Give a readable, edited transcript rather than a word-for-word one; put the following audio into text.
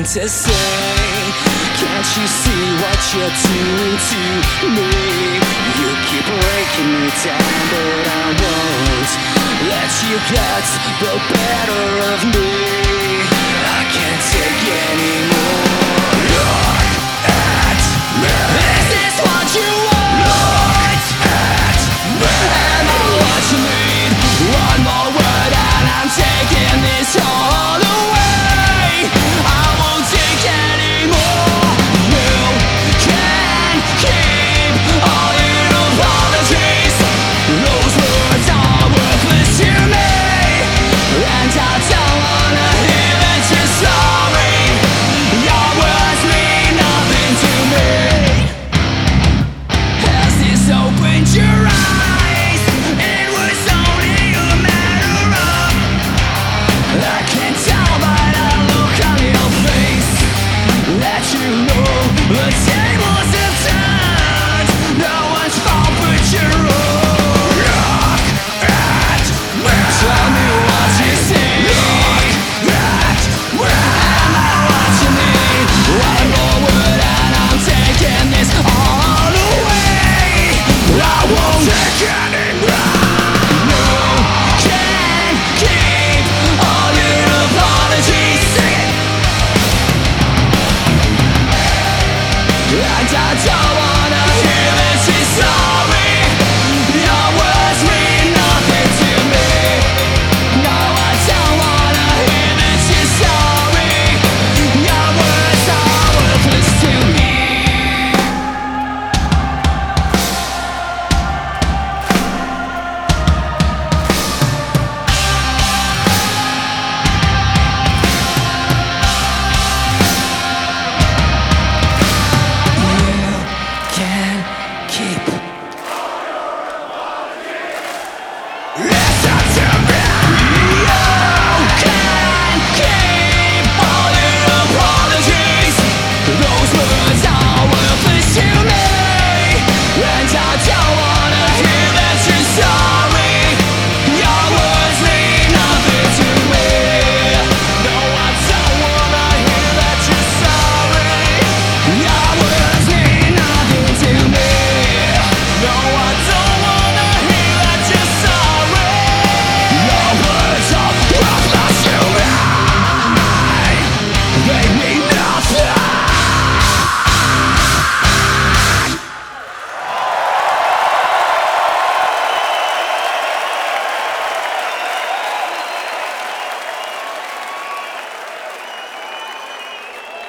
to say. Can't you see what you're doing to me? You keep breaking me down, but I won't let you get the better of me. I can't take anymore. Look at me. This is what you want. Look at me. Am I what you need? One more word and I'm taking this all away. I won't take anymore. You can keep all your apologies. Those words are worthless to me, and I don't wanna hear that you're sorry. Your words mean nothing to me. Has this opened your eyes? It was only a matter of, I can tell by the look on your face that you know the tables have turned. No one's fault but your own. Look at me. Tell me what you see. Look at me. Am I what you need? One more word and I'm taking this all away. I won't take anymore. You can keep all your apologies. Sing it. And I don't wanna hear that you're sorry. Your words mean nothing to me. No, I don't wanna hear that you're sorry. Your words are worthless to me. You can keep